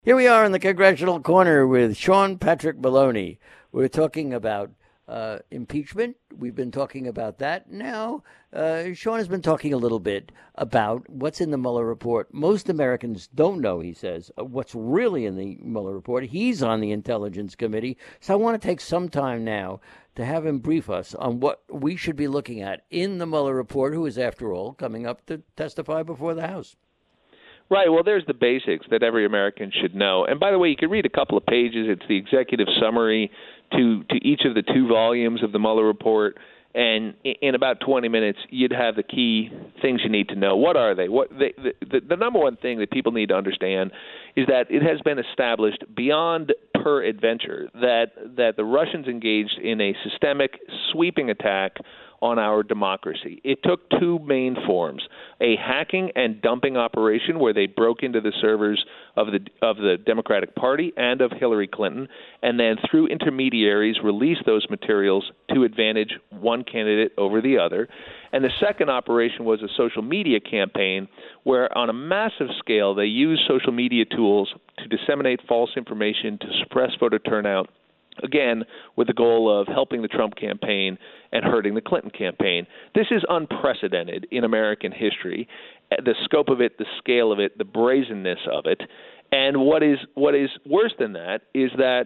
Here we are in the Congressional Corner with Sean Patrick Maloney. We're talking about impeachment. We've been talking about that. Now, Sean has been talking a little bit about what's in the Mueller report. Most Americans don't know, he says, what's really in the Mueller report. He's on the Intelligence Committee. So I want to take some time now to have him brief us on what we should be looking at in the Mueller report, who is, after all, coming up to testify before the House. Right. Well, there's the basics that every American should know. And by the way, you can read a couple of pages. It's the executive summary to each of the two volumes of the Mueller report. And in about 20 minutes, you'd have the key things you need to know. What are they? The number one thing that people need to understand is that it has been established beyond peradventure that the Russians engaged in a systemic, sweeping attack on our democracy. It took two main forms: a hacking and dumping operation where they broke into the servers of the Democratic Party and of Hillary Clinton, and then through intermediaries released those materials to advantage one candidate over the other. And the second operation was a social media campaign where on a massive scale they used social media tools to disseminate false information, to suppress voter turnout, again, with the goal of helping the Trump campaign and hurting the Clinton campaign. This is unprecedented in American history, the scope of it, the scale of it, the brazenness of it. And what is worse than that is that,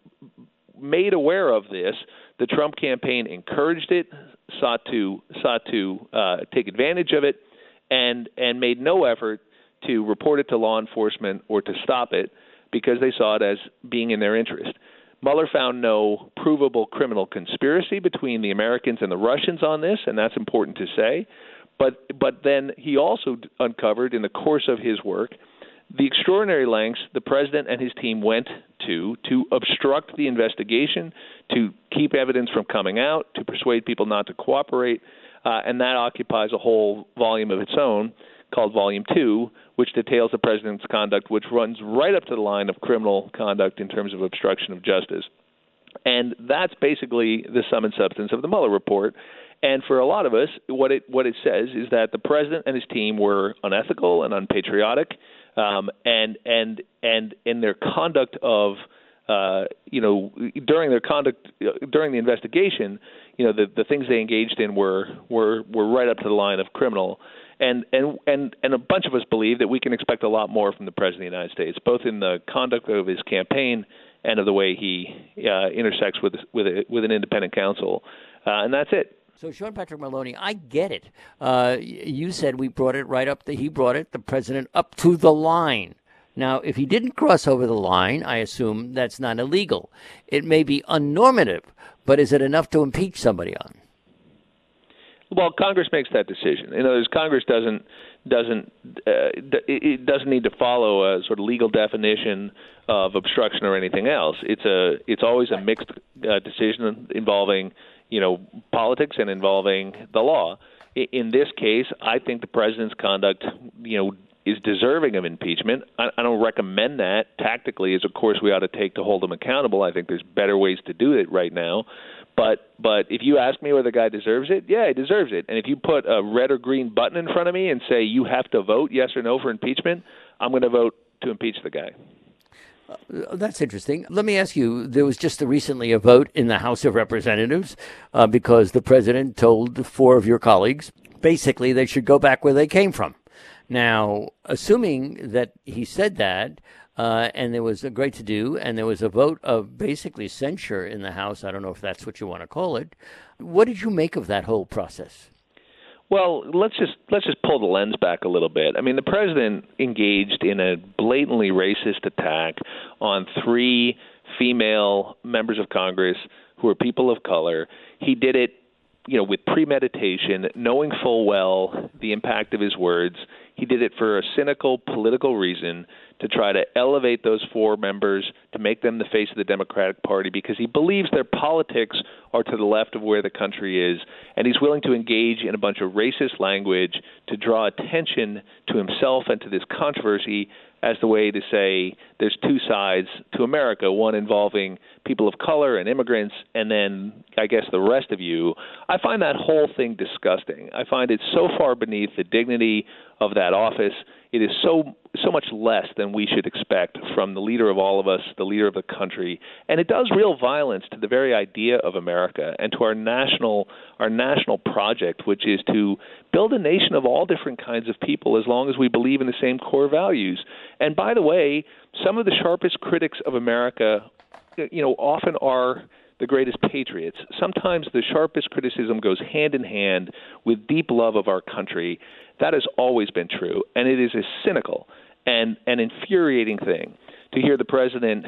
made aware of this, the Trump campaign encouraged it, sought to take advantage of it, and made no effort to report it to law enforcement or to stop it because they saw it as being in their interest. Mueller found no provable criminal conspiracy between the Americans and the Russians on this, and that's important to say. But then he also uncovered in the course of his work the extraordinary lengths the president and his team went to obstruct the investigation, to keep evidence from coming out, to persuade people not to cooperate, and that occupies a whole volume of its own called Volume 2, which details the president's conduct, which runs right up to the line of criminal conduct in terms of obstruction of justice. And that's basically the sum and substance of the Mueller report. And for a lot of us, what it says is that the president and his team were unethical and unpatriotic, and in their conduct of during the investigation, the things they engaged in were right up to the line of criminal. And a bunch of us believe that we can expect a lot more from the President of the United States, both in the conduct of his campaign and of the way he intersects with an independent counsel. And that's it. So, Sean Patrick Maloney, I get it. You said he brought the president up to the line. Now, if he didn't cross over the line, I assume that's not illegal. It may be unnormative, but is it enough to impeach somebody on? Well, Congress makes that decision. In other words, Congress doesn't need to follow a sort of legal definition of obstruction or anything else. It's always a mixed decision involving politics and involving the law. In this case, I think the president's conduct is deserving of impeachment. I don't recommend that tactically as a course we ought to take to hold him accountable. I think there's better ways to do it right now. But if you ask me whether the guy deserves it, yeah, he deserves it. And if you put a red or green button in front of me and say you have to vote yes or no for impeachment, I'm going to vote to impeach the guy. That's interesting. Let me ask you, there was just recently a vote in the House of Representatives because the president told four of your colleagues basically they should go back where they came from. Now, assuming that he said that, and there was a great to-do, and there was a vote of basically censure in the House, I don't know if that's what you want to call it, what did you make of that whole process? Well, let's just pull the lens back a little bit. I mean, the president engaged in a blatantly racist attack on three female members of Congress who are people of color. He did it, with premeditation, knowing full well the impact of his words. He did it for a cynical political reason, to try to elevate those four members, to make them the face of the Democratic Party, because he believes their politics are to the left of where the country is, and he's willing to engage in a bunch of racist language to draw attention to himself and to this controversy as the way to say there's two sides to America, one involving people of color and immigrants, and then I guess the rest of you. I find that whole thing disgusting. I find it so far beneath the dignity of that office. It is so much less than we should expect from the leader of all of us, the leader of the country, and it does real violence to the very idea of America and to our national project, which is to build a nation of all different kinds of people as long as we believe in the same core values. And by the way, some of the sharpest critics of America, often are the greatest patriots. Sometimes the sharpest criticism goes hand in hand with deep love of our country. That has always been true, and it is a cynical and an infuriating thing to hear the president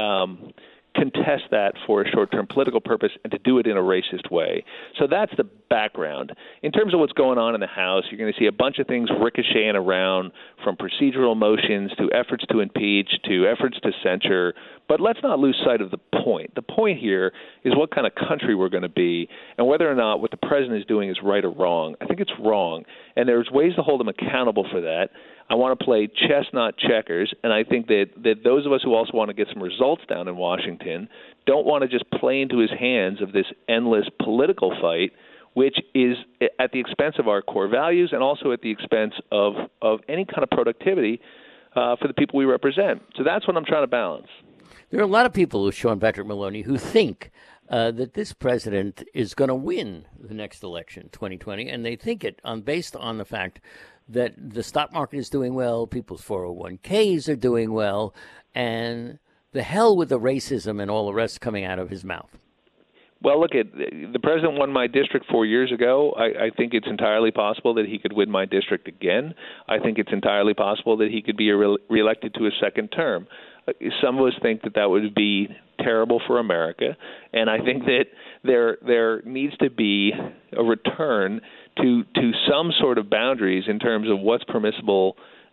contest that for a short-term political purpose and to do it in a racist way. So that's the background. In terms of what's going on in the House, you're going to see a bunch of things ricocheting around, from procedural motions to efforts to impeach to efforts to censure. But let's not lose sight of the point. The point here is what kind of country we're going to be and whether or not what the president is doing is right or wrong. I think it's wrong, and there's ways to hold him accountable for that. I want to play chess, not checkers, and I think that those of us who also want to get some results down in Washington don't want to just play into his hands of this endless political fight, which is at the expense of our core values and also at the expense of any kind of productivity for the people we represent. So that's what I'm trying to balance. There are a lot of people, Sean Patrick Maloney, who think that this president is going to win the next election, 2020, and they think it based on the fact that the stock market is doing well, people's 401ks are doing well, and the hell with the racism and all the rest coming out of his mouth. Well, look, the president won my district 4 years ago. I think it's entirely possible that he could win my district again. I think it's entirely possible that he could be reelected to a second term. Some of us think that would be terrible for America, and I think that there needs to be a return to some sort of boundaries in terms of what's permissible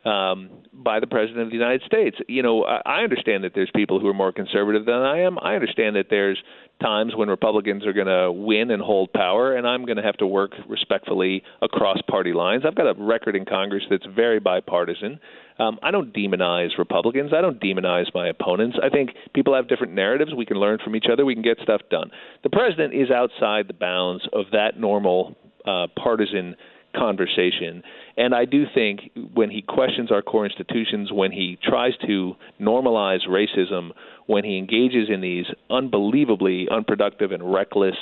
by the President of the United States. I understand that there's people who are more conservative than I am. I understand that there's times when Republicans are going to win and hold power, and I'm going to have to work respectfully across party lines. I've got a record in Congress that's very bipartisan. I don't demonize Republicans. I don't demonize my opponents. I think people have different narratives. We can learn from each other. We can get stuff done. The president is outside the bounds of that normal partisan conversation. And I do think when he questions our core institutions, when he tries to normalize racism, when he engages in these unbelievably unproductive and reckless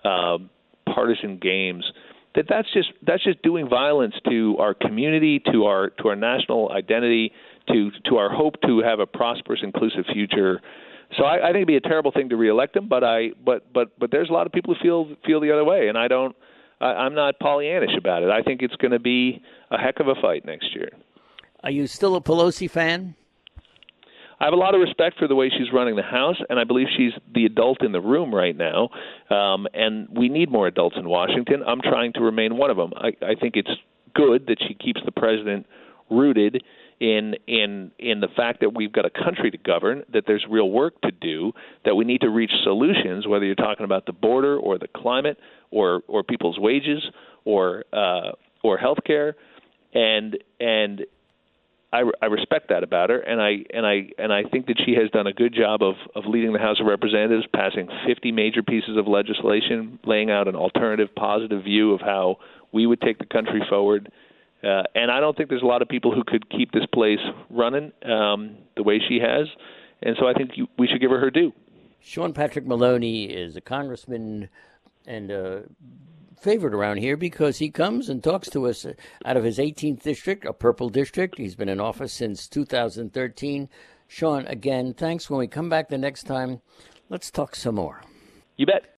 partisan games, that's just doing violence to our community, to our national identity, to our hope to have a prosperous, inclusive future. So I think it'd be a terrible thing to reelect him, but there's a lot of people who feel the other way, and I'm not Pollyannish about it. I think it's going to be a heck of a fight next year. Are you still a Pelosi fan? I have a lot of respect for the way she's running the House, and I believe she's the adult in the room right now, and we need more adults in Washington. I'm trying to remain one of them. I think it's good that she keeps the president rooted in the fact that we've got a country to govern, that there's real work to do, that we need to reach solutions, whether you're talking about the border or the climate or people's wages or health care, and I respect that about her, and I think that she has done a good job of leading the House of Representatives, passing 50 major pieces of legislation, laying out an alternative, positive view of how we would take the country forward. And I don't think there's a lot of people who could keep this place running the way she has, and so I think we should give her due. Sean Patrick Maloney is a congressman and favorite around here because he comes and talks to us out of his 18th district, a purple district. He's been in office since 2013. Sean, again, thanks. When we come back the next time, let's talk some more. You bet.